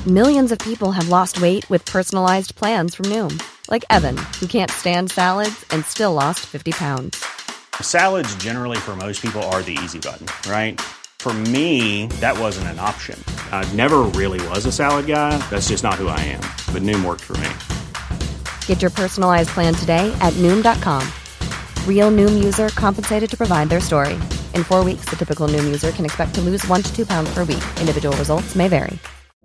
Millions of people have lost weight with personalized plans from Noom. Like Evan, who can't stand salads and still lost 50 pounds. Salads generally for most people are the easy button, right? For me, that wasn't an option. I never really was a salad guy. That's just not who I am. But Noom worked for me. Get your personalized plan today at Noom.com. Real Noom user compensated to provide their story. In 4 weeks, the typical Noom user can expect to lose 1 to 2 pounds per week. Individual results may vary.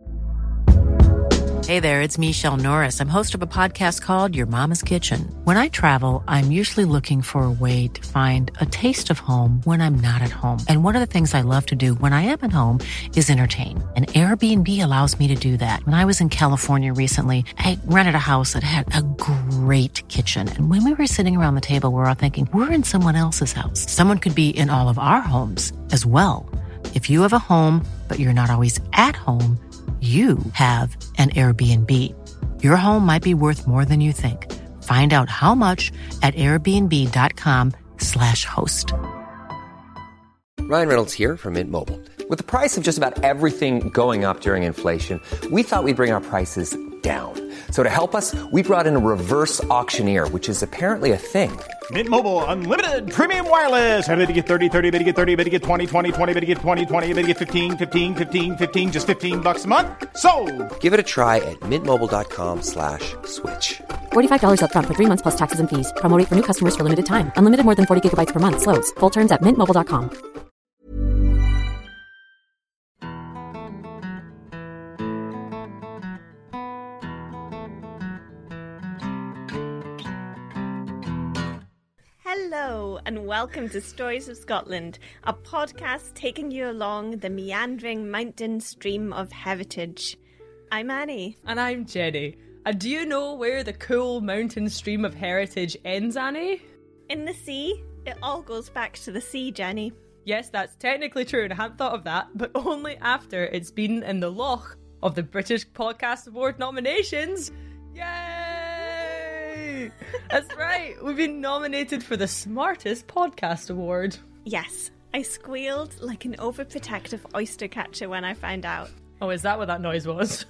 Hey there, it's Michelle Norris. I'm host of a podcast called Your Mama's Kitchen. When I travel, I'm usually looking for a way to find a taste of home when I'm not at home. And one of the things I love to do when I am at home is entertain. And Airbnb allows me to do that. When I was in California recently, I rented a house that had a great kitchen. And when we were sitting around the table, we're all thinking, we're in someone else's house. Someone could be in all of our homes as well. If you have a home, but you're not always at home, you have an Airbnb. Your home might be worth more than you think. Find out how much at airbnb.com/host. Ryan Reynolds here from Mint Mobile. With the price of just about everything going up during inflation, we thought we'd bring our prices down. So to help us, we brought in a reverse auctioneer, which is apparently a thing. Mint Mobile Unlimited Premium Wireless. How to get 30, 30, bit to get 30, bit to get 20, 20, 20, bit to get 20, 20, bit to get 15, 15, 15, 15, just $15 a month? Sold! Give it a try at mintmobile.com/switch. $45 up front for 3 months plus taxes and fees. Promo rate for new customers for limited time. Unlimited more than 40 gigabytes per month. Slows full terms at mintmobile.com. Hello and welcome to Stories of Scotland, a podcast taking you along the meandering mountain stream of heritage. I'm Annie. And I'm Jenny. And do you know where the cool mountain stream of heritage ends, Annie? In the sea. It all goes back to the sea, Jenny. Yes, that's technically true, and I hadn't thought of that, but only after it's been in the loch of the British Podcast Award nominations. Yay! That's right, we've been nominated for the Smartest Podcast Award. Yes, I squealed like an overprotective oyster catcher when I found out. Oh, is that what that noise was?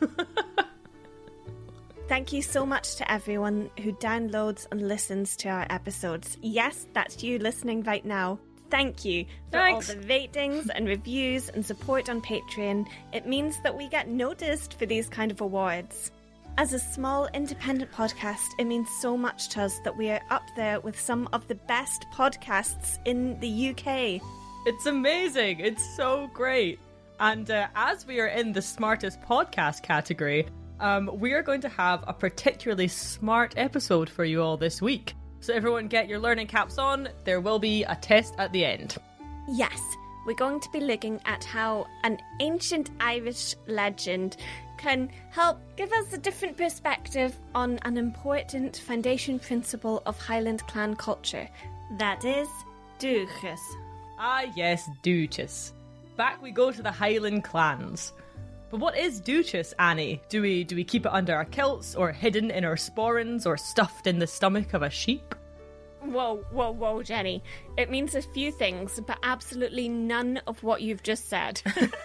Thank you so much to everyone who downloads and listens to our episodes. Yes, that's you listening right now. Thank you for all the ratings and reviews and support on Patreon. It means that we get noticed for these kind of awards. As a small independent podcast, it means so much to us that we are up there with some of the best podcasts in the UK. It's amazing. It's so great. And as we are in the Smartest Podcast category, we are going to have a particularly smart episode for you all this week. So everyone get your learning caps on. There will be a test at the end. Yes, we're going to be looking at how an ancient Irish legend can help give us a different perspective on an important foundation principle of Highland clan culture. That is, dúchas. Ah yes, dúchas. Back we go to the Highland clans. But what is dúchas, Annie? Do we keep it under our kilts, or hidden in our sporrans, or stuffed in the stomach of a sheep? Whoa, Jenny. It means a few things, but absolutely none of what you've just said.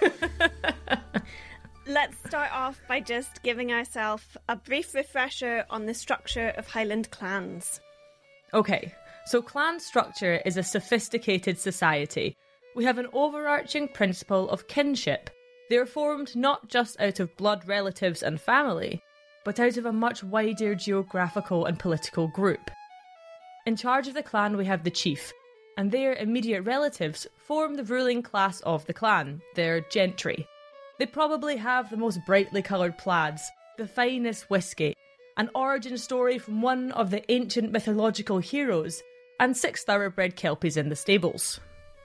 Let's start off by just giving ourselves a brief refresher on the structure of Highland clans. Okay, so clan structure is a sophisticated society. We have an overarching principle of kinship. They are formed not just out of blood relatives and family, but out of a much wider geographical and political group. In charge of the clan we have the chief, and their immediate relatives form the ruling class of the clan, their gentry. They probably have the most brightly coloured plaids, the finest whisky, an origin story from one of the ancient mythological heroes, and 6 thoroughbred kelpies in the stables.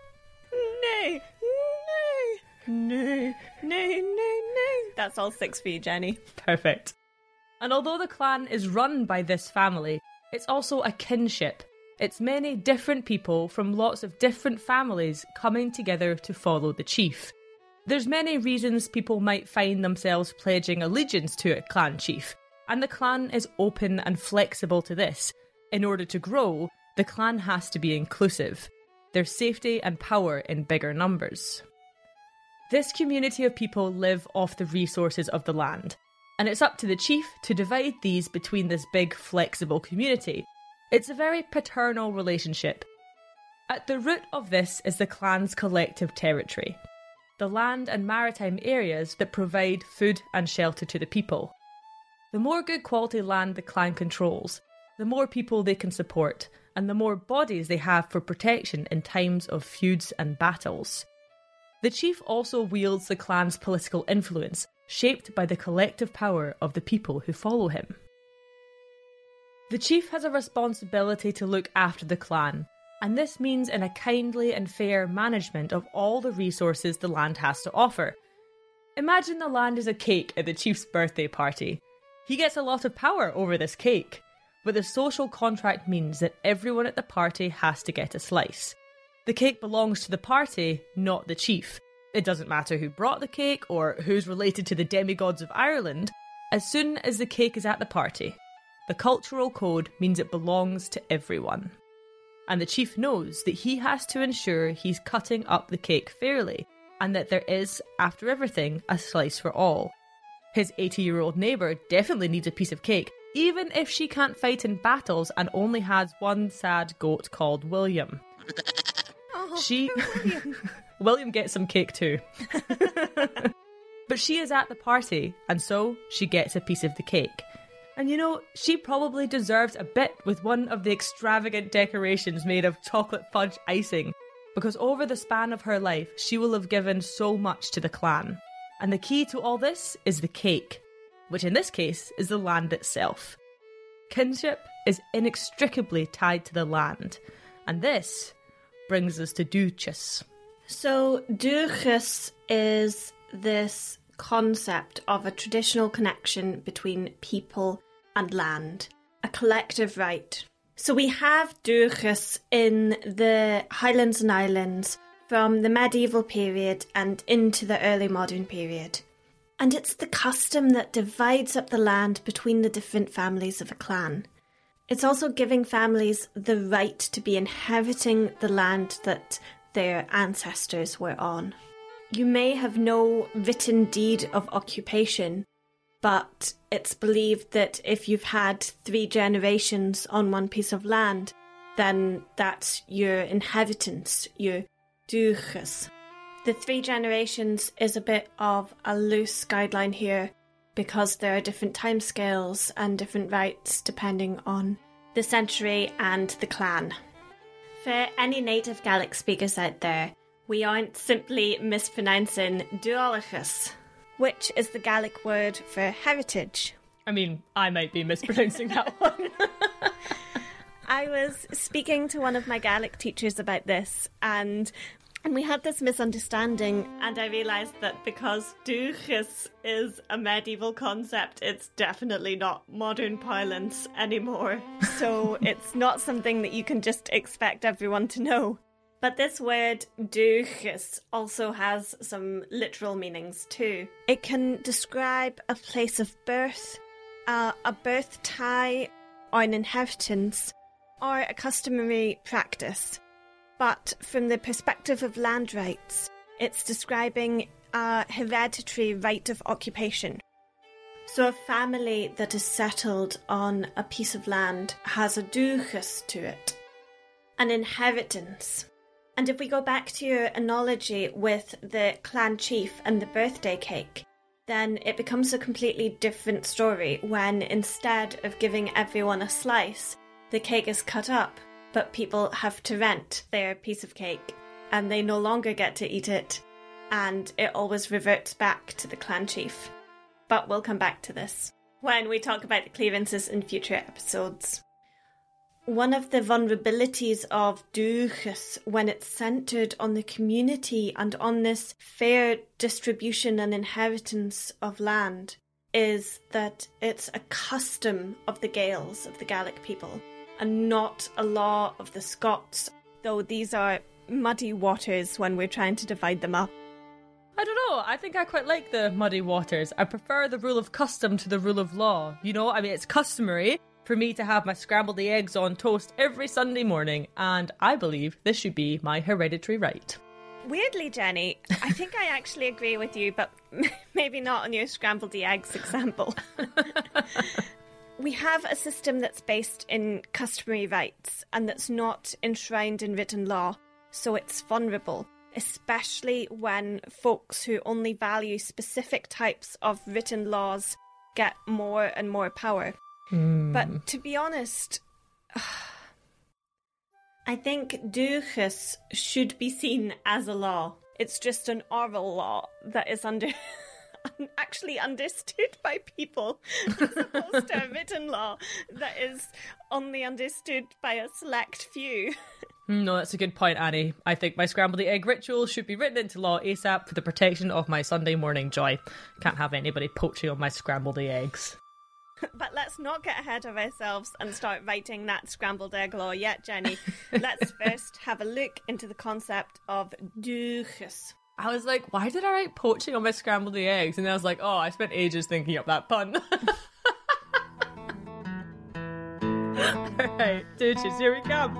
No. That's all 6 for you, Jenny. Perfect. And although the clan is run by this family, it's also a kinship. It's many different people from lots of different families coming together to follow the chief. There's many reasons people might find themselves pledging allegiance to a clan chief, and the clan is open and flexible to this. In order to grow, the clan has to be inclusive. There's safety and power in bigger numbers. This community of people live off the resources of the land, and it's up to the chief to divide these between this big, flexible community. It's a very paternal relationship. At the root of this is the clan's collective territory, the land and maritime areas that provide food and shelter to the people. The more good quality land the clan controls, the more people they can support, and the more bodies they have for protection in times of feuds and battles. The chief also wields the clan's political influence, shaped by the collective power of the people who follow him. The chief has a responsibility to look after the clan, and this means in a kindly and fair management of all the resources the land has to offer. Imagine the land is a cake at the chief's birthday party. He gets a lot of power over this cake, but the social contract means that everyone at the party has to get a slice. The cake belongs to the party, not the chief. It doesn't matter who brought the cake or who's related to the demigods of Ireland, as soon as the cake is at the party. The cultural code means it belongs to everyone. And the chief knows that he has to ensure he's cutting up the cake fairly, and that there is, after everything, a slice for all. His 80-year-old neighbour definitely needs a piece of cake, even if she can't fight in battles and only has one sad goat called William. William gets some cake too. But she is at the party, and so she gets a piece of the cake. And you know, she probably deserves a bit with one of the extravagant decorations made of chocolate fudge icing, because over the span of her life, she will have given so much to the clan. And the key to all this is the cake, which in this case is the land itself. Kinship is inextricably tied to the land, and this brings us to Dúchas. So Dúchas is this concept of a traditional connection between people and land, a collective right. So we have Dúchas in the Highlands and Islands from the medieval period and into the early modern period. And it's the custom that divides up the land between the different families of a clan. It's also giving families the right to be inheriting the land that their ancestors were on. You may have no written deed of occupation, but it's believed that if you've had 3 generations on one piece of land, then that's your inheritance, your dúchas. The 3 generations is a bit of a loose guideline here because there are different timescales and different rights depending on the century and the clan. For any native Gaelic speakers out there, we aren't simply mispronouncing dualachas, which is the Gaelic word for heritage. I mean, I might be mispronouncing that one. I was speaking to one of my Gaelic teachers about this, and we had this misunderstanding, and I realised that because dúchas is a medieval concept, it's definitely not modern parlance anymore. So it's not something that you can just expect everyone to know. But this word dúchas also has some literal meanings too. It can describe a place of birth, a birth tie, or an inheritance, or a customary practice. But from the perspective of land rights, it's describing a hereditary right of occupation. So a family that is settled on a piece of land has a dúchas to it, an inheritance. And if we go back to your analogy with the clan chief and the birthday cake, then it becomes a completely different story when instead of giving everyone a slice, the cake is cut up. But people have to rent their piece of cake and they no longer get to eat it, and it always reverts back to the clan chief. But we'll come back to this when we talk about the clearances in future episodes. One of the vulnerabilities of dúchas, when it's centred on the community and on this fair distribution and inheritance of land, is that it's a custom of the Gaels, of the Gaelic people, and not a law of the Scots, though these are muddy waters when we're trying to divide them up. I don't know, I think I quite like the muddy waters. I prefer the rule of custom to the rule of law. You know, I mean, it's customary for me to have my scrambled eggs on toast every Sunday morning, and I believe this should be my hereditary right. Weirdly, Jenny, I think I actually agree with you, but maybe not on your scrambled eggs example. We have a system that's based in customary rights and that's not enshrined in written law, so it's vulnerable, especially when folks who only value specific types of written laws get more and more power. But to be honest, I think duchess should be seen as a law. It's just an oral law that is actually understood by people, as opposed to a written law that is only understood by a select few. No, that's a good point, Annie. I think my scrambled egg ritual should be written into law ASAP for the protection of my Sunday morning joy. Can't have anybody poaching on my scrambled eggs. But let's not get ahead of ourselves and start writing that scrambled egg law yet, Jenny. Let's first have a look into the concept of duchess. I was like, why did I write poaching on my scrambled eggs? And I was like, oh, I spent ages thinking up that pun. Alright, duchess, here we come.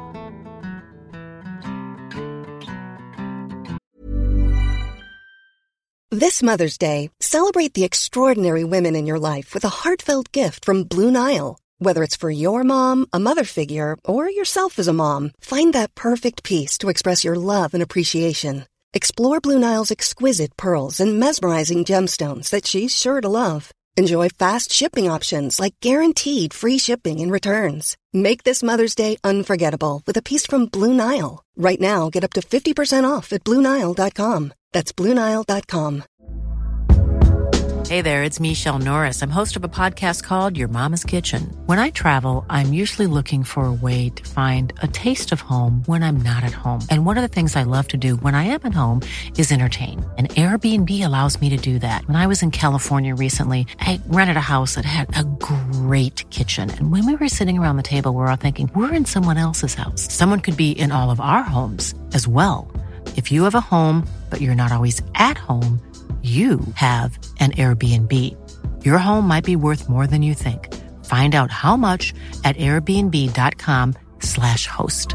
This Mother's Day, celebrate the extraordinary women in your life with a heartfelt gift from Blue Nile. Whether it's for your mom, a mother figure, or yourself as a mom, find that perfect piece to express your love and appreciation. Explore Blue Nile's exquisite pearls and mesmerizing gemstones that she's sure to love. Enjoy fast shipping options like guaranteed free shipping and returns. Make this Mother's Day unforgettable with a piece from Blue Nile. Right now, get up to 50% off at BlueNile.com. That's BlueNile.com. Hey there, it's Michelle Norris. I'm host of a podcast called Your Mama's Kitchen. When I travel, I'm usually looking for a way to find a taste of home when I'm not at home. And one of the things I love to do when I am at home is entertain. And Airbnb allows me to do that. When I was in California recently, I rented a house that had a great kitchen. And when we were sitting around the table, we were all thinking, we're in someone else's house. Someone could be in all of our homes as well. If you have a home, but you're not always at home, you have an Airbnb. Your home might be worth more than you think. Find out how much at airbnb.com/host.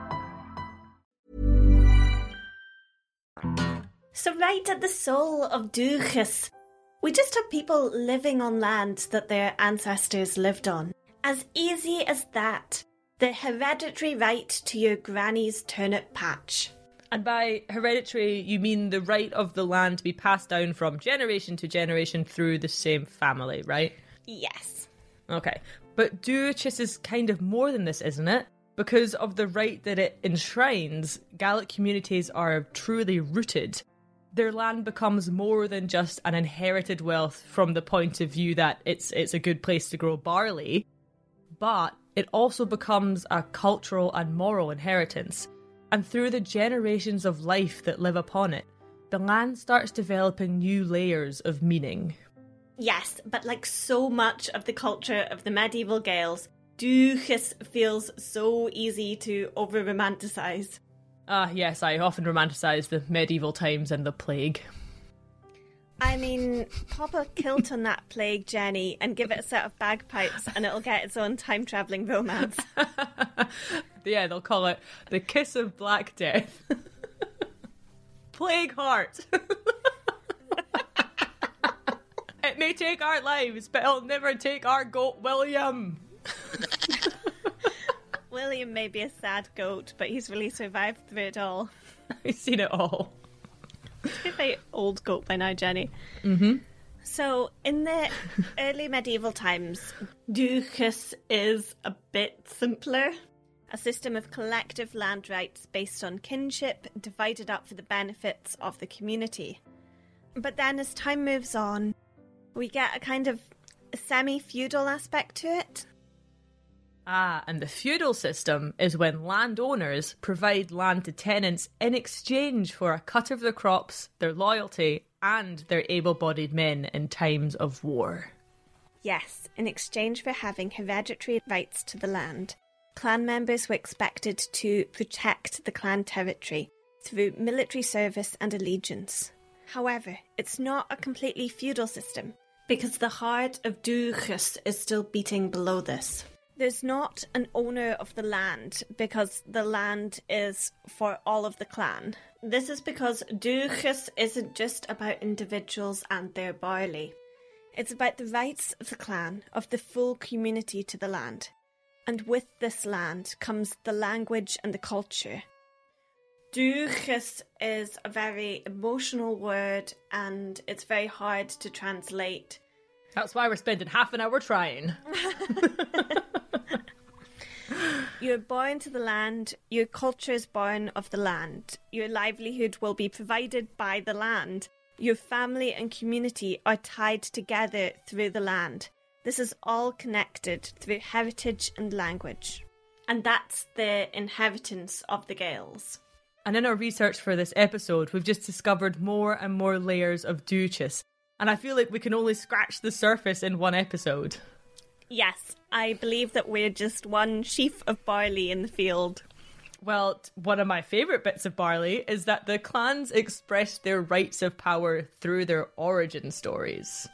So right at the soul of duchess, we just have people living on land that their ancestors lived on. As easy as that. The hereditary right to your granny's turnip patch. And by hereditary, you mean the right of the land to be passed down from generation to generation through the same family, right? Yes. Okay. But duchess is kind of more than this, isn't it? Because of the right that it enshrines, Gaelic communities are truly rooted. Their land becomes more than just an inherited wealth from the point of view that it's a good place to grow barley, but it also becomes a cultural and moral inheritance. And through the generations of life that live upon it, the land starts developing new layers of meaning. Yes, but like so much of the culture of the medieval Gaels, duchess feels so easy to over-romanticise. Yes, I often romanticise the medieval times and the plague. I mean, pop a kilt on that plague, Jenny, and give it a set of bagpipes and it'll get its own time-travelling romance. Yeah, they'll call it the Kiss of Black Death. Plague Heart. It may take our lives, but it'll never take our goat, William. William may be a sad goat, but he's really survived through it all. He's seen it all. He's a very old goat by now, Jenny. Mm-hmm. So, in the early medieval times, duchess is a bit simpler. A system of collective land rights based on kinship, divided up for the benefits of the community. But then as time moves on, we get a kind of semi-feudal aspect to it. And the feudal system is when landowners provide land to tenants in exchange for a cut of their crops, their loyalty, and their able-bodied men in times of war. Yes, in exchange for having hereditary rights to the land. Clan members were expected to protect the clan territory through military service and allegiance. However, it's not a completely feudal system, because the heart of duchess is still beating below this. There's not an owner of the land because the land is for all of the clan. This is because Dúchas isn't just about individuals and their barley. It's about the rights of the clan, of the full community to the land. And with this land comes the language and the culture. Dúchas is a very emotional word and it's very hard to translate. That's why we're spending half an hour trying. You're born to the land, your culture is born of the land, your livelihood will be provided by the land, your family and community are tied together through the land. This is all connected through heritage and language. And that's the inheritance of the Gaels. And in our research for this episode, we've just discovered more and more layers of Dúchas. And I feel like we can only scratch the surface in one episode. Yes, I believe that we're just one sheaf of barley in the field. Well, one of my favourite bits of barley is that the clans express their rights of power through their origin stories.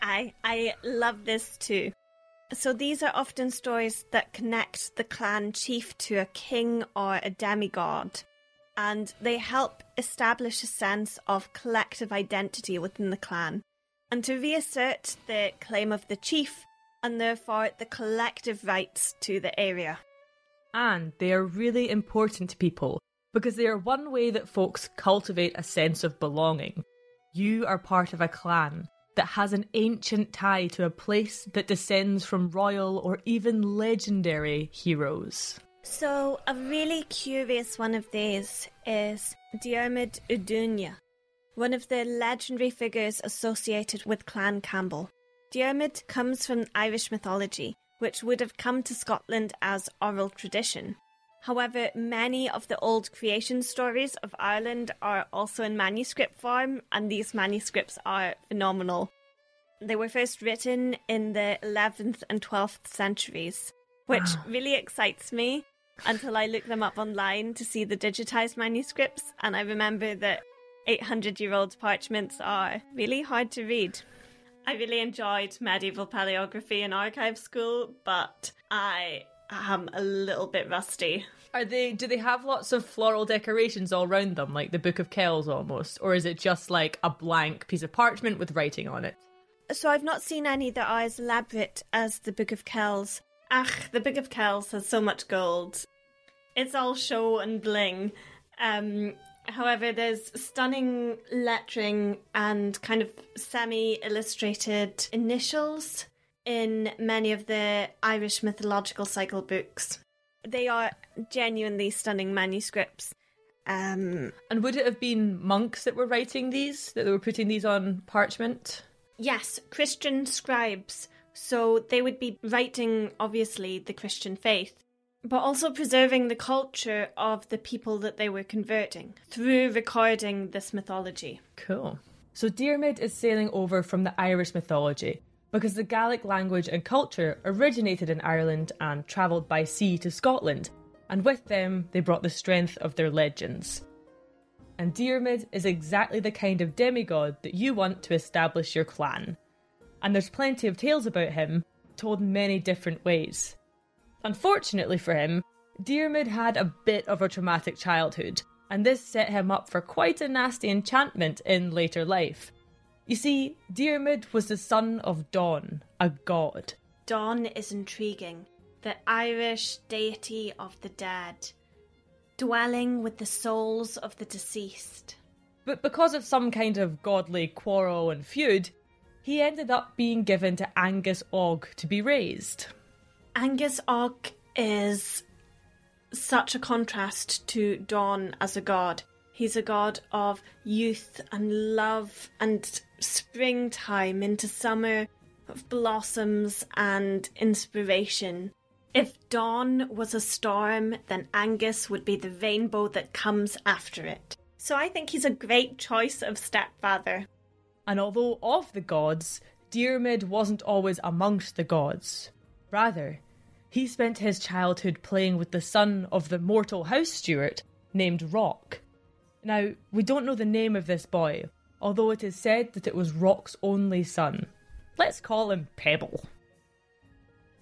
I love this too. So these are often stories that connect the clan chief to a king or a demigod, and they help establish a sense of collective identity within the clan, and to reassert the claim of the chief, and therefore the collective rights to the area. And they are really important to people because they are one way that folks cultivate a sense of belonging. You are part of a clan that has an ancient tie to a place that descends from royal or even legendary heroes. So a really curious one of these is Diarmid Udunya, one of the legendary figures associated with Clan Campbell. Diarmid comes from Irish mythology, which would have come to Scotland as oral tradition. However, many of the old creation stories of Ireland are also in manuscript form, and these manuscripts are phenomenal. They were first written in the 11th and 12th centuries, which really excites me until I look them up online to see the digitised manuscripts, and I remember that 800-year-old parchments are really hard to read. I really enjoyed medieval paleography in archive school, but I am a little bit rusty. Do they have lots of floral decorations all around them, like the Book of Kells almost? Or is it just like a blank piece of parchment with writing on it? So I've not seen any that are as elaborate as the Book of Kells. The Book of Kells has so much gold. It's all show and bling. However, there's stunning lettering and kind of semi-illustrated initials in many of the Irish mythological cycle books. They are genuinely stunning manuscripts. And would it have been monks that were writing these, that they were putting these on parchment? Yes, Christian scribes. So they would be writing, obviously, the Christian faith, but also preserving the culture of the people that they were converting through recording this mythology. Cool. So Diarmid is sailing over from the Irish mythology because the Gaelic language and culture originated in Ireland and travelled by sea to Scotland, and with them they brought the strength of their legends. And Diarmid is exactly the kind of demigod that you want to establish your clan. And there's plenty of tales about him, told in many different ways. Unfortunately for him, Diarmid had a bit of a traumatic childhood, and this set him up for quite a nasty enchantment in later life. You see, Diarmid was the son of Dawn, a god. Dawn is intriguing, the Irish deity of the dead, dwelling with the souls of the deceased. But because of some kind of godly quarrel and feud, he ended up being given to Angus Og to be raised. Angus Og is such a contrast to Dawn as a god. He's a god of youth and love and springtime into summer, of blossoms and inspiration. If Dawn was a storm, then Angus would be the rainbow that comes after it. So I think he's a great choice of stepfather. And although of the gods, Diarmid wasn't always amongst the gods. Rather, he spent his childhood playing with the son of the mortal house steward named Rock. Now, we don't know the name of this boy, although it is said that it was Rock's only son. Let's call him Pebble.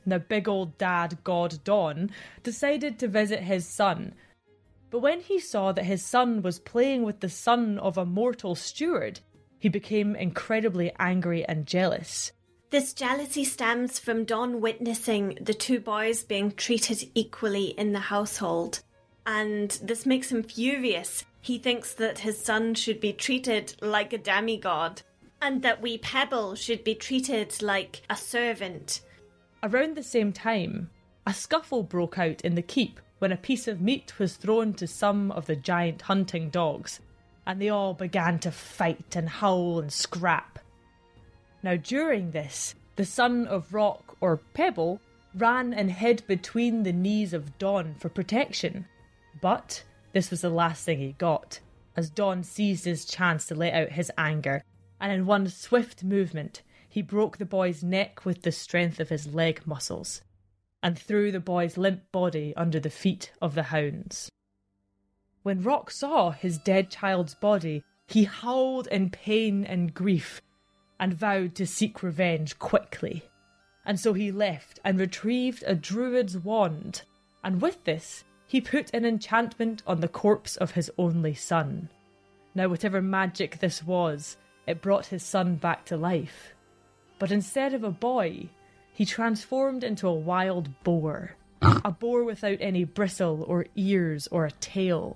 the big old dad god Don, decided to visit his son. But when he saw that his son was playing with the son of a mortal steward, he became incredibly angry and jealous. This jealousy stems from Don witnessing the two boys being treated equally in the household. And this makes him furious. He thinks that his son should be treated like a demigod, and that wee Pebble should be treated like a servant. Around the same time, a scuffle broke out in the keep when a piece of meat was thrown to some of the giant hunting dogs, and they all began to fight and howl and scrap. Now during this, the son of Rock, or Pebble, ran and hid between the knees of Don for protection. But this was the last thing he got, as Don seized his chance to let out his anger, and in one swift movement, he broke the boy's neck with the strength of his leg muscles, and threw the boy's limp body under the feet of the hounds. When Rock saw his dead child's body, he howled in pain and grief, and vowed to seek revenge quickly. And so he left and retrieved a druid's wand, and with this, he put an enchantment on the corpse of his only son. Now, whatever magic this was, it brought his son back to life. But instead of a boy, he transformed into a wild boar. A boar without any bristle or ears or a tail.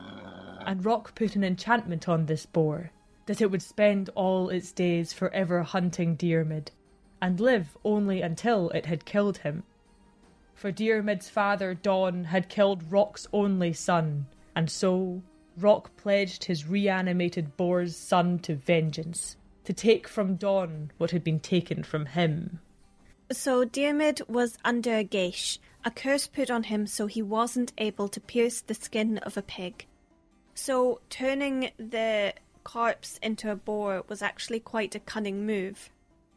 And Rock put an enchantment on this boar, that it would spend all its days forever hunting Diarmid, and live only until it had killed him. For Diarmid's father, Don, had killed Rock's only son, and so Rock pledged his reanimated boar's son to vengeance, to take from Don what had been taken from him. So Diarmid was under a geish, a curse put on him so he wasn't able to pierce the skin of a pig. So turning the corpse into a boar was actually quite a cunning move.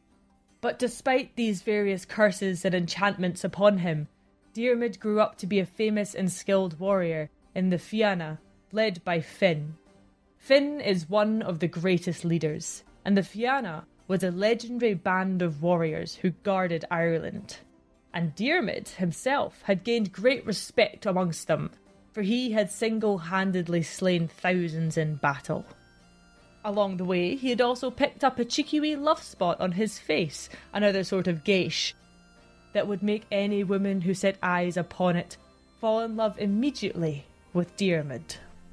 But despite these various curses and enchantments upon him, Diarmid grew up to be a famous and skilled warrior in the Fianna, led by Finn. Finn is one of the greatest leaders, and the Fianna was a legendary band of warriors who guarded Ireland. And Diarmid himself had gained great respect amongst them, for he had single-handedly slain thousands in battle. Along the way, he had also picked up a cheeky wee love spot on his face, another sort of geish, that would make any woman who set eyes upon it fall in love immediately with Diarmid.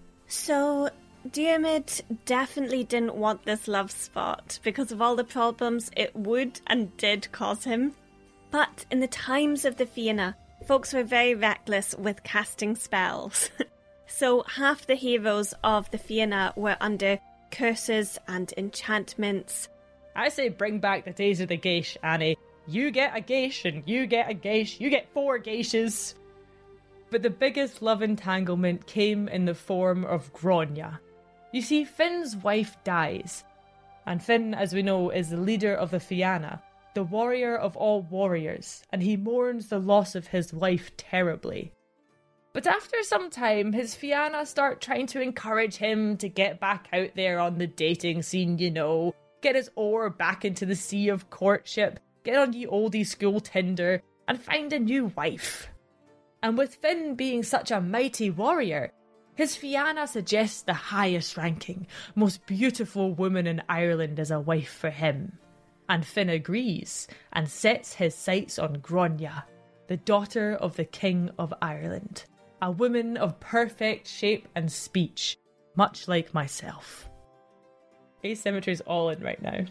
So Diarmid definitely didn't want this love spot because of all the problems it would and did cause him. But in the times of the Fianna, folks were very reckless with casting spells. So half the heroes of the Fianna were under curses and enchantments. I say bring back the days of the geish, Annie. You get a geish and you get a geish. You get 4 geishes. But the biggest love entanglement came in the form of Gráinne. You see, Finn's wife dies. And Finn, as we know, is the leader of the Fianna, the warrior of all warriors, and he mourns the loss of his wife terribly. But after some time, his Fianna start trying to encourage him to get back out there on the dating scene, you know, get his oar back into the sea of courtship, get on ye oldie school Tinder, and find a new wife. And with Finn being such a mighty warrior, his Fianna suggests the highest ranking, most beautiful woman in Ireland as a wife for him. And Finn agrees, and sets his sights on Gráinne, the daughter of the King of Ireland, a woman of perfect shape and speech, much like myself. Asymmetry's all in right now.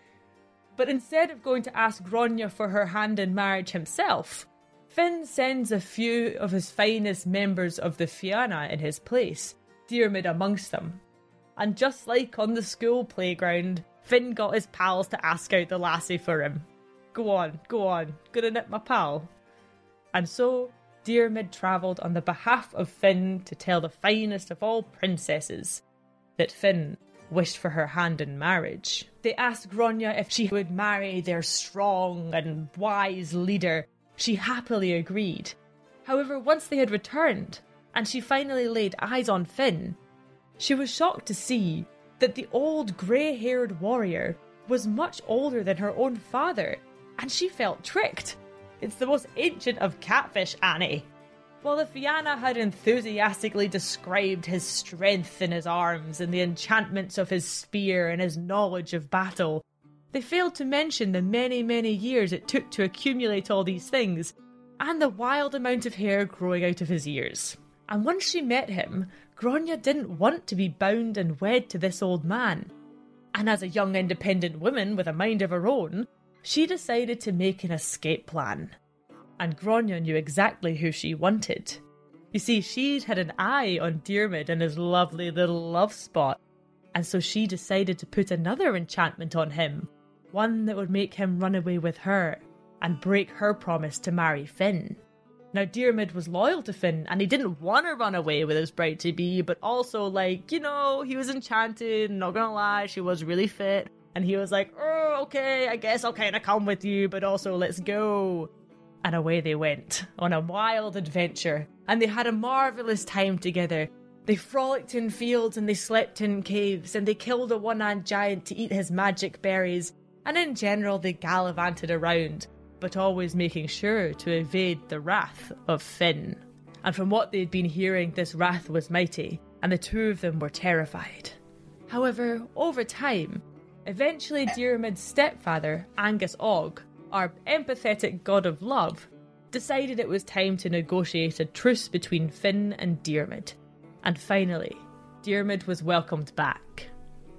But instead of going to ask Gráinne for her hand in marriage himself, Finn sends a few of his finest members of the Fianna in his place, Diarmid amongst them. And just like on the school playground, Finn got his pals to ask out the lassie for him. Go on, gonna nip my pal. And so, Diarmid travelled on the behalf of Finn to tell the finest of all princesses that Finn wished for her hand in marriage. They asked Gráinne if she would marry their strong and wise leader. She happily agreed. However, once they had returned, and she finally laid eyes on Finn, she was shocked to see that the old grey-haired warrior was much older than her own father, and she felt tricked. It's the most ancient of catfish, Annie. While the Fianna had enthusiastically described his strength in his arms and the enchantments of his spear and his knowledge of battle, they failed to mention the many, many years it took to accumulate all these things, and the wild amount of hair growing out of his ears. And once she met him, Grania didn't want to be bound and wed to this old man. And as a young independent woman with a mind of her own, she decided to make an escape plan. And Grania knew exactly who she wanted. You see, she'd had an eye on Diarmid and his lovely little love spot, and so she decided to put another enchantment on him, one that would make him run away with her and break her promise to marry Finn. Now, Diarmid was loyal to Finn, and he didn't want to run away with his bride-to-be, but also, he was enchanted, not gonna lie, she was really fit, and he was like, oh, okay, I guess I'll kind of come with you, but also let's go. And away they went, on a wild adventure, and they had a marvellous time together. They frolicked in fields, and they slept in caves, and they killed a one-eyed giant to eat his magic berries, and in general they gallivanted around, but always making sure to evade the wrath of Finn. And from what they'd been hearing, this wrath was mighty, and the two of them were terrified. However, over time, eventually Diarmid's stepfather, Angus Og, our empathetic god of love, decided it was time to negotiate a truce between Finn and Diarmid. And finally, Diarmid was welcomed back.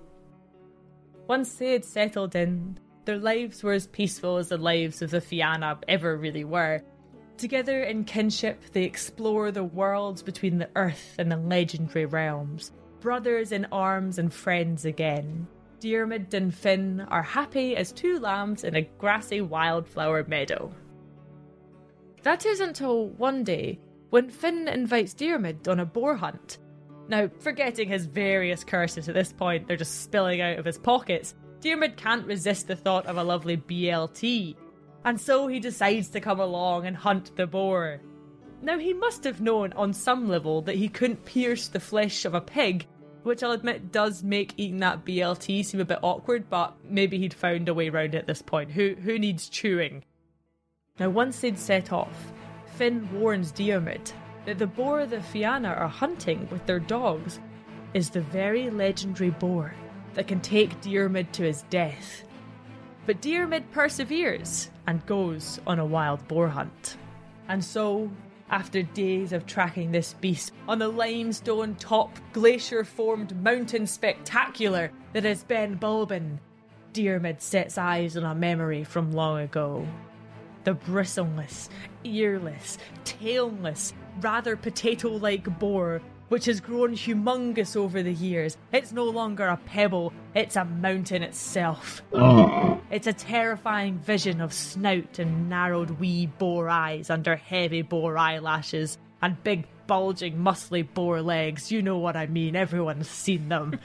Once they had settled in, their lives were as peaceful as the lives of the Fianna ever really were. Together in kinship, they explore the worlds between the earth and the legendary realms, brothers in arms and friends again. Diarmid and Finn are happy as two lambs in a grassy wildflower meadow. That is until one day, when Finn invites Diarmid on a boar hunt. Now, forgetting his various curses at this point, they're just spilling out of his pockets, Diarmid can't resist the thought of a lovely BLT, and so he decides to come along and hunt the boar. Now, he must have known on some level that he couldn't pierce the flesh of a pig, which I'll admit does make eating that BLT seem a bit awkward, but maybe he'd found a way around it at this point. Who needs chewing? Now, once they'd set off, Finn warns Diarmid that the boar the Fianna are hunting with their dogs is the very legendary boar that can take Diarmid to his death. But Diarmid perseveres and goes on a wild boar hunt. And so, after days of tracking this beast on the limestone top glacier-formed mountain spectacular that is Ben Bulben, Diarmid sets eyes on a memory from long ago. The bristleless, earless, tailless, rather potato-like boar, which has grown humongous over the years. It's no longer a pebble, it's a mountain itself. It's a terrifying vision of snout and narrowed wee boar eyes under heavy boar eyelashes, and big bulging muscly boar legs. You know what I mean, everyone's seen them.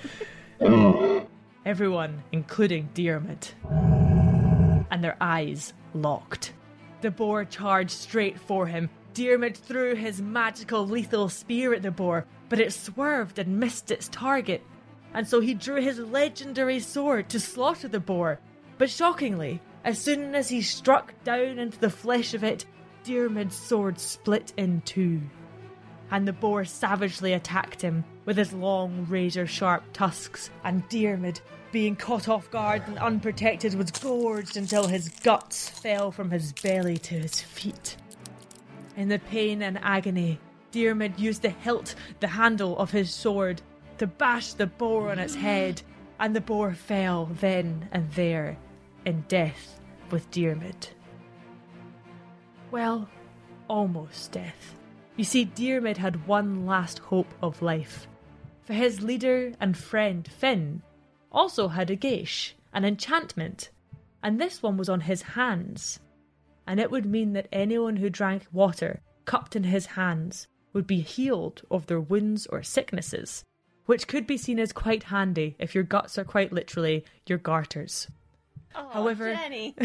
Everyone, including Diarmid. And their eyes locked. The boar charged straight for him. Diarmid threw his magical lethal spear at the boar, but it swerved and missed its target. And so he drew his legendary sword to slaughter the boar. But shockingly, as soon as he struck down into the flesh of it, Diarmid's sword split in two. And the boar savagely attacked him with his long, razor-sharp tusks, and Diarmid, being caught off guard and unprotected, was gorged until his guts fell from his belly to his feet. In the pain and agony, Diarmid used the hilt, the handle of his sword, to bash the boar on its head, and the boar fell then and there, in death with Diarmid. Well, almost death. You see, Diarmid had one last hope of life. For his leader and friend Finn also had a geish, an enchantment, and this one was on his hands. And it would mean that anyone who drank water cupped in his hands would be healed of their wounds or sicknesses, which could be seen as quite handy if your guts are quite literally your garters. Oh, However, Jenny!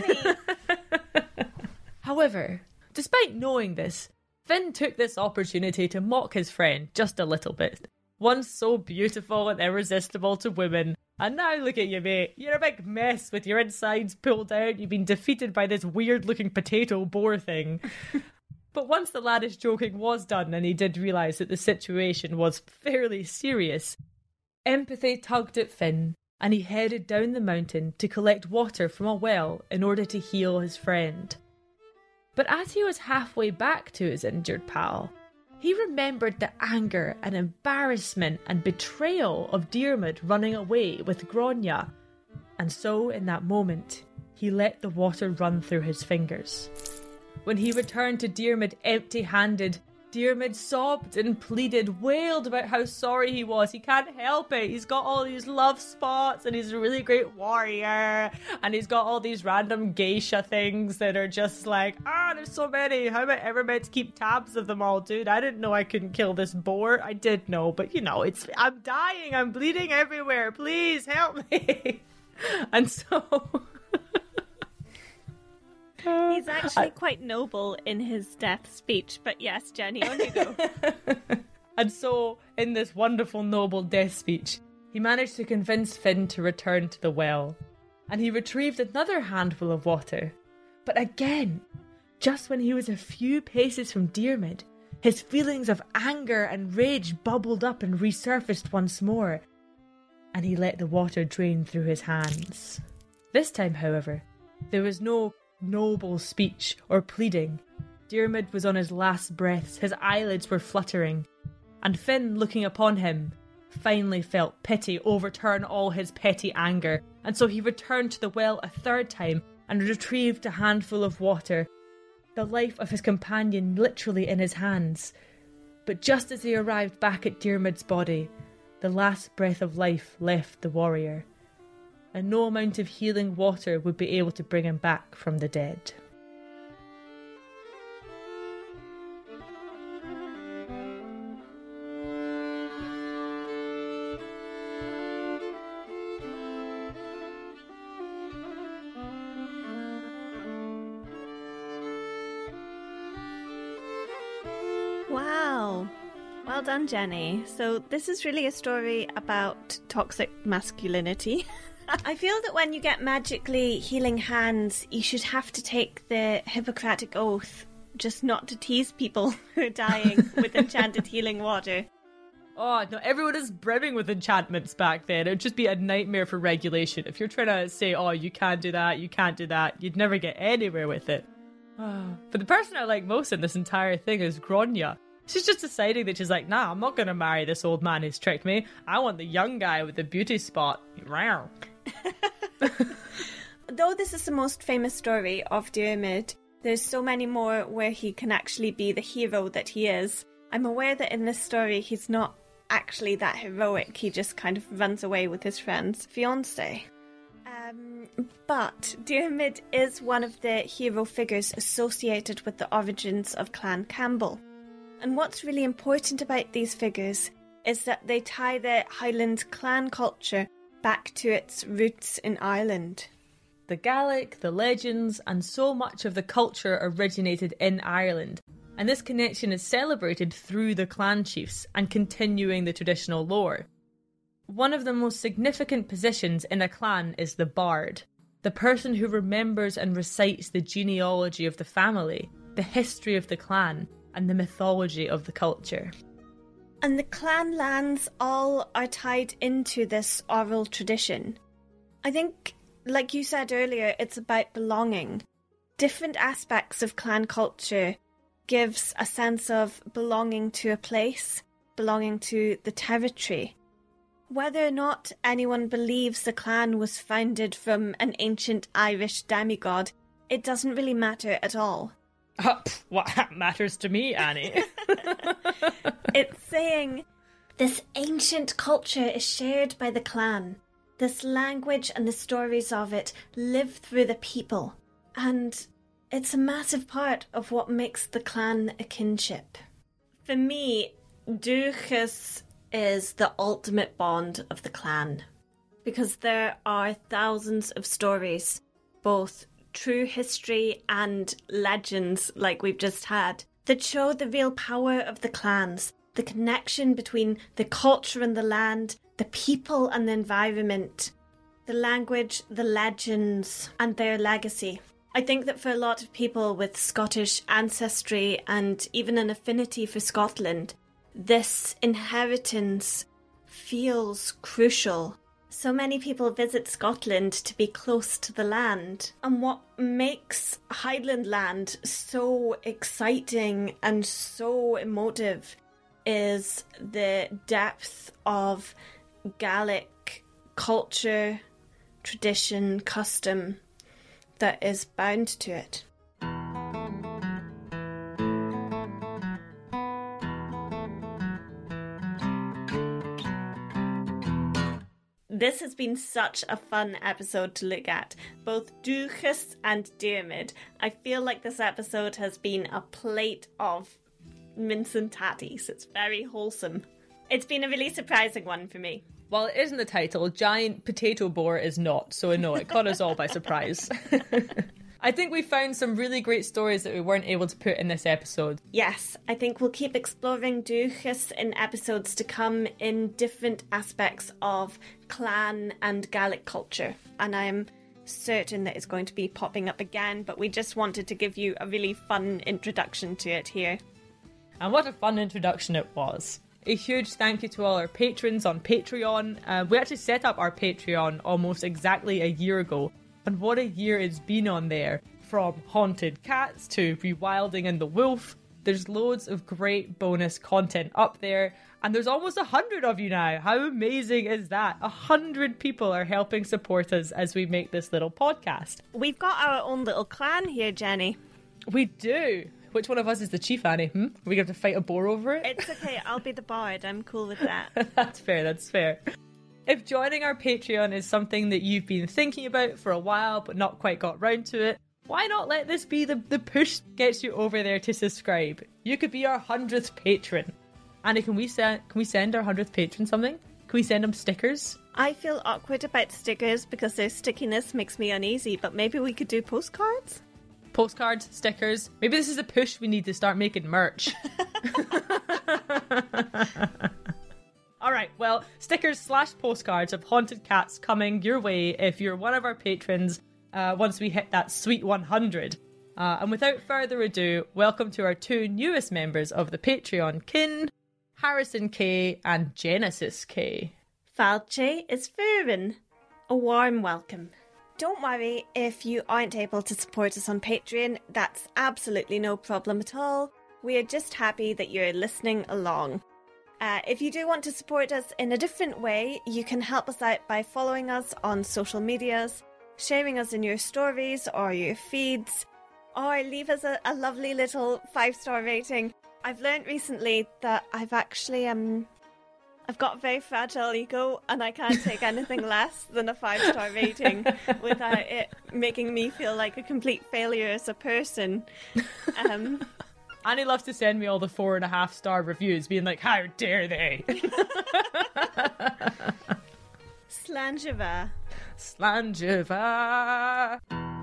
However, despite knowing this, Finn took this opportunity to mock his friend just a little bit. Once so beautiful and irresistible to women, And now look at you, mate. You're a big mess with your insides pulled out. You've been defeated by this weird-looking potato boar thing. But once the laddish joking was done and he did realise that the situation was fairly serious, empathy tugged at Finn and he headed down the mountain to collect water from a well in order to heal his friend. But as he was halfway back to his injured pal, he remembered the anger and embarrassment and betrayal of Diarmid running away with Grania, and so in that moment, he let the water run through his fingers. When he returned to Diarmid empty-handed, Diarmid sobbed and pleaded, wailed about how sorry he was. He can't help it. He's got all these love spots and he's a really great warrior. And he's got all these random geisha things that are just like, there's so many. How am I ever meant to keep tabs of them all, dude? I didn't know I couldn't kill this boar. I did know, but I'm dying. I'm bleeding everywhere. Please help me. And so... He's actually quite noble in his death speech, but yes, Jenny, on you go. And so, in this wonderful, noble death speech, he managed to convince Finn to return to the well, and he retrieved another handful of water. But again, just when he was a few paces from Diarmid, his feelings of anger and rage bubbled up and resurfaced once more, and he let the water drain through his hands. This time, however, there was no noble speech or pleading. Diarmid was on his last breaths, his eyelids were fluttering, and Finn, looking upon him, finally felt pity overturn all his petty anger, and so he returned to the well a third time and retrieved a handful of water, the life of his companion literally in his hands. But just as he arrived back at Diarmid's body, the last breath of life left the warrior, and no amount of healing water would be able to bring him back from the dead. Wow. Well done, Jenny. So this is really a story about toxic masculinity. I feel that when you get magically healing hands, you should have to take the Hippocratic Oath just not to tease people who are dying with enchanted healing water. Oh, no, everyone is brimming with enchantments back then. It would just be a nightmare for regulation. If you're trying to say, you can't do that, you'd never get anywhere with it. But the person I like most in this entire thing is Grania. She's just deciding that she's like, nah, I'm not going to marry this old man who's tricked me. I want the young guy with the beauty spot. Though this is the most famous story of Diarmid, there's so many more where he can actually be the hero that he is. I'm aware that in this story he's not actually that heroic. He just kind of runs away with his friend's fiancé. But Diarmid is one of the hero figures associated with the origins of Clan Campbell. And what's really important about these figures is that they tie the Highland clan culture back to its roots in Ireland. The Gaelic, the legends, and so much of the culture originated in Ireland, and this connection is celebrated through the clan chiefs and continuing the traditional lore. One of the most significant positions in a clan is the bard, the person who remembers and recites the genealogy of the family, the history of the clan, and the mythology of the culture. And the clan lands all are tied into this oral tradition. I think, like you said earlier, it's about belonging. Different aspects of clan culture gives a sense of belonging to a place, belonging to the territory. Whether or not anyone believes the clan was founded from an ancient Irish demigod, it doesn't really matter at all. What matters to me, Annie? It's saying, this ancient culture is shared by the clan. This language and the stories of it live through the people. And it's a massive part of what makes the clan a kinship. For me, Dúchas is the ultimate bond of the clan. Because there are thousands of stories, both true history and legends like we've just had, that show the real power of the clans, the connection between the culture and the land, the people and the environment, the language, the legends, and their legacy. I think that for a lot of people with Scottish ancestry and even an affinity for Scotland, this inheritance feels crucial. So many people visit Scotland to be close to the land. And what makes Highland land so exciting and so emotive is the depth of Gaelic culture, tradition, custom that is bound to it. This has been such a fun episode to look at, both Dúchas and Diarmid. I feel like this episode has been a plate of mince and tatties. It's very wholesome. It's been a really surprising one for me. Well, it is in the title. Giant potato boar is not, so no, it caught us all by surprise. I think we found some really great stories that we weren't able to put in this episode. Yes, I think we'll keep exploring Dúchas in episodes to come in different aspects of clan and Gaelic culture. And I'm certain that it's going to be popping up again, but we just wanted to give you a really fun introduction to it here. And what a fun introduction it was. A huge thank you to all our patrons on Patreon. We actually set up our Patreon almost exactly a year ago. And what a year it's been on there. From Haunted Cats to Rewilding and the Wolf. There's loads of great bonus content up there. And there's almost 100 of you now. How amazing is that? 100 people are helping support us as we make this little podcast. We've got our own little clan here, Jenny. We do. Which one of us is the chief, Annie? Are we going to fight a boar over it? It's okay, I'll be the bard. I'm cool with that. That's fair, that's fair. If joining our Patreon is something that you've been thinking about for a while but not quite got round to it, why not let this be the push that gets you over there to subscribe? You could be our 100th patron. Annie, can we send our 100th patron something? Can we send them stickers? I feel awkward about stickers because their stickiness makes me uneasy, but maybe we could do postcards? Postcards, stickers. Maybe this is a push we need to start making merch. Alright, well, stickers / postcards of Haunted Cats coming your way if you're one of our patrons once we hit that sweet 100. And without further ado, welcome to our 2 newest members of the Patreon kin, Harrison K and Genesis K. Falche is Furin. A warm welcome. Don't worry if you aren't able to support us on Patreon, that's absolutely no problem at all. We are just happy that you're listening along. If you do want to support us in a different way, you can help us out by following us on social medias, sharing us in your stories or your feeds, or leave us a lovely little 5-star rating. I've learned recently that I've actually I've got a very fragile ego and I can't take anything less than a 5-star rating without it making me feel like a complete failure as a person. Annie loves to send me all the 4.5-star reviews being like, how dare they? Slangiva. Slangiva.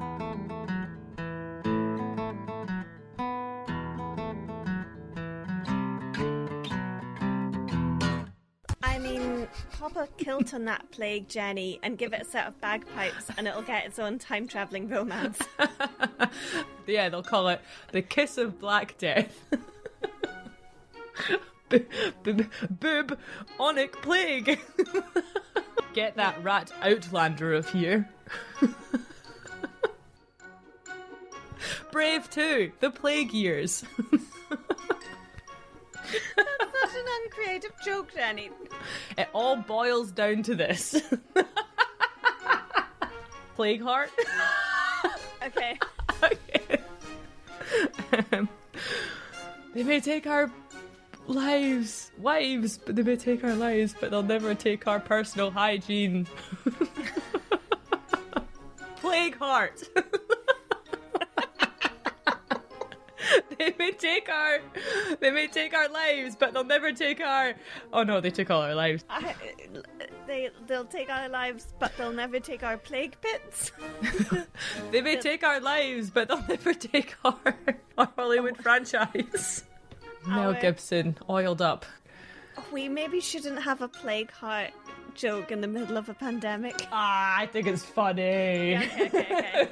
I mean, pop a kilt on that plague, Jenny, and give it a set of bagpipes and it'll get its own time-travelling romance. Yeah, they'll call it The Kiss of Black Death. Boob Onic Plague. Get that rat Outlander of here. Brave 2, The Plague Years. That's such an uncreative joke, Jenny. It all boils down to this. Plague Heart. Okay. They may take our wives, but they may take our lives, but they'll never take our personal hygiene. Plague Heart. They may take our lives, but they'll never take our... Oh no, they took all our lives. They'll take our lives, but they'll never take our plague pits. They may take our lives, but they'll never take our Hollywood franchise. Mel Gibson, oiled up. we maybe shouldn't have a plague heart joke in the middle of a pandemic. I think it's funny. Yeah, okay.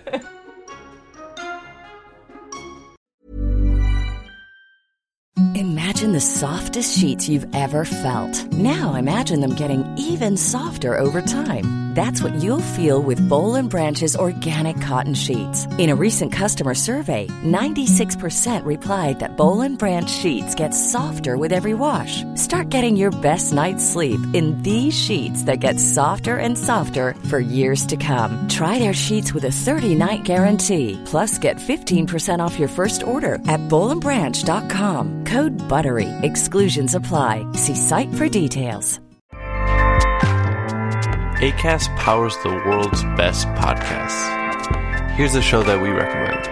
Imagine the softest sheets you've ever felt. Now imagine them getting even softer over time. That's what you'll feel with Boll & Branch's organic cotton sheets. In a recent customer survey, 96% replied that Boll & Branch sheets get softer with every wash. Start getting your best night's sleep in these sheets that get softer and softer for years to come. Try their sheets with a 30-night guarantee. Plus, get 15% off your first order at bollandbranch.com. Code BUTTERY. Exclusions apply. See site for details. Acast powers the world's best podcasts. Here's a show that we recommend.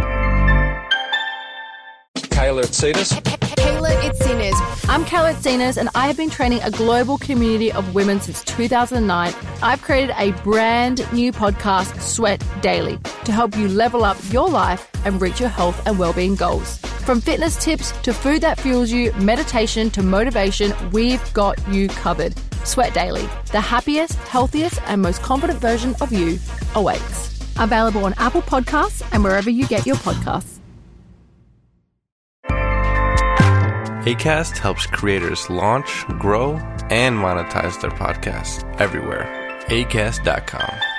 Kayla Itsinas. Kayla Itsinas. I'm Kayla Itsinas, and I have been training a global community of women since 2009. I've created a brand new podcast, Sweat Daily, to help you level up your life and reach your health and well-being goals. From fitness tips to food that fuels you, meditation to motivation, we've got you covered. Sweat Daily, the happiest, healthiest, and most confident version of you awaits. Available on Apple Podcasts and wherever you get your podcasts. Acast helps creators launch, grow, and monetize their podcasts everywhere. Acast.com.